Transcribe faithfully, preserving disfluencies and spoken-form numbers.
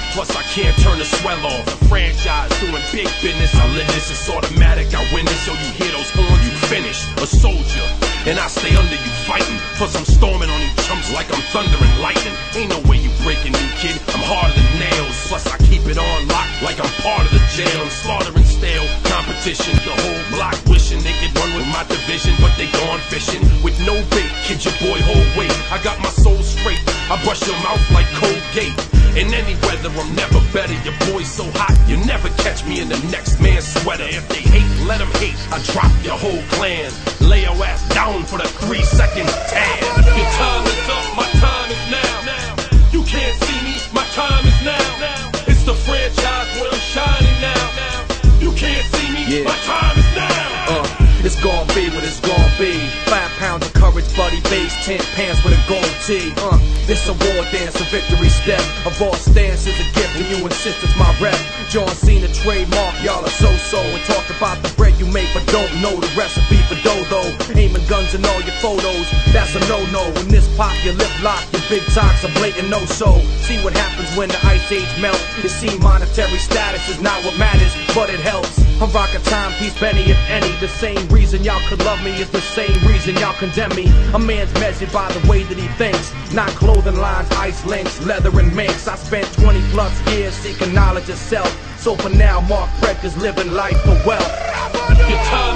plus I can't turn the swell off. The franchise doing big business, I live this, it's automatic, I win this. So you hear those horns, you finish. A soldier, and I stay under you fighting, plus I'm storming on you chumps like I'm thunder and lightning. Ain't no way you breaking me, kid, I'm harder than nails. Plus I keep it on lock like I'm part of the jail. I'm slaughtering stale competition, the whole block wishing they could run with my division, but they gone fishing with no bait. Kid, your boy hold weight, I got my soul straight, I brush your mouth like Colgate. In any weather, I'm never better. Your boy's so hot, you never catch me in the next man's sweater. If they hate, let them hate. I drop your whole clan. Lay your ass down for the three second tan. Your time is up, my time is now. You can't see me, my time is now. It's the franchise where I'm shining now. You can't see me, yeah. My time is now. Uh, it's gon' be what it's gon' be. Five pounds of courage, buddy, base, ten pants with a gold tee. Uh, this a war dance, a victory step. A boss stance is a gift, and you insist it's my rep. John Cena trademark, y'all are so-so. And talk about the bread you make, but don't know the recipe for dodo. Aiming guns in all your photos, that's a no-no. When this pop, your lip lock, your big talks a blatant no-so. See what happens when the ice age melts. You see monetary status is not what matters, but it helps. I'm rocking timepiece, Benny, if any. The same reason y'all could love me is the same reason y'all condemn me. A man's measured by the way that he thinks, not clothing lines, ice links, leather and minks. I spent twenty plus years seeking knowledge of self. So for now, Mark Breck is living life for wealth. Your time